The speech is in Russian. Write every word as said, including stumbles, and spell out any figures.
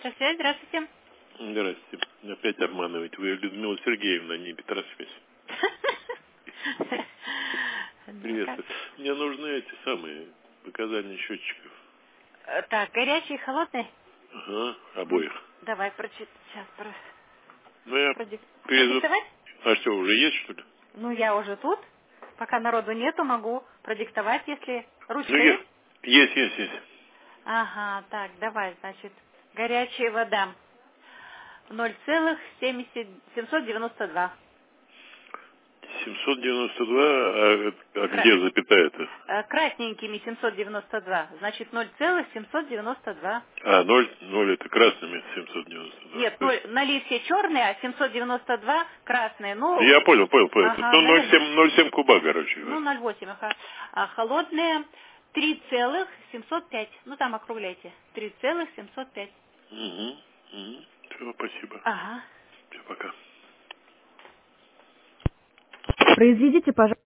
Ваша связь, здравствуйте. Здравствуйте. Опять обманываете. Вы Людмила Сергеевна, не Петросвязь. Приветствую. Мне нужны эти самые показания счетчиков. Так, горячий и холодный? Ага, обоих. Давай, прочит. Сейчас про... Ну, я Продик... перед... продиктовать? А что, уже есть, что ли? Ну, я уже тут. Пока народу нету, могу продиктовать, если ручка Ну, есть. есть. Есть, есть, есть. Ага, так, давай, значит, горячая вода. ноль целых семьсот девяносто два. семьсот девяносто два, а, а Кра... где запятая-то? э, Красненькими семьсот девяносто два. Значит, ноль целых семьсот девяносто два. А, ноль, ноль это красными семьсот девяносто два. Нет, То есть... ноль, налив все черные, а семьсот девяносто два красные. Ну, Я понял, понял, понял. ага, Ну, ноль наверное. семь, ноль семь куба, короче Ну, говоря. ноль восемь, ага. А холодные три целых семьсот пять. Ну, там округляйте. три целых семьсот пять. Угу, угу. Все, спасибо. Ага. Все, пока. Произведите, пожалуйста.